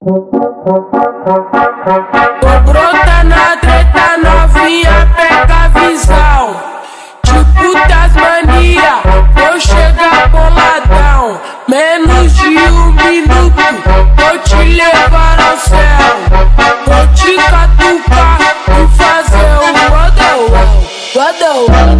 Vou brotar na treta, novinha, pega a visão. Tipo das mania, vou chegar boladão. Menos de 1 minuto, vou te levar ao céu. Vou te catucar e fazer o wadão.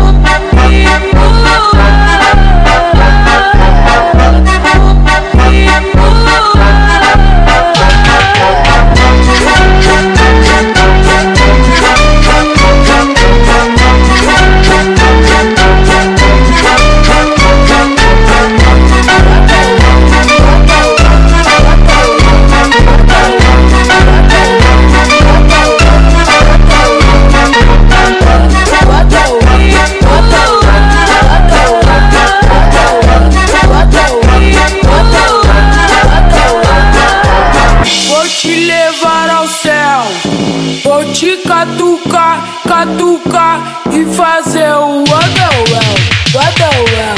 Vou te catucar e fazer o wadão.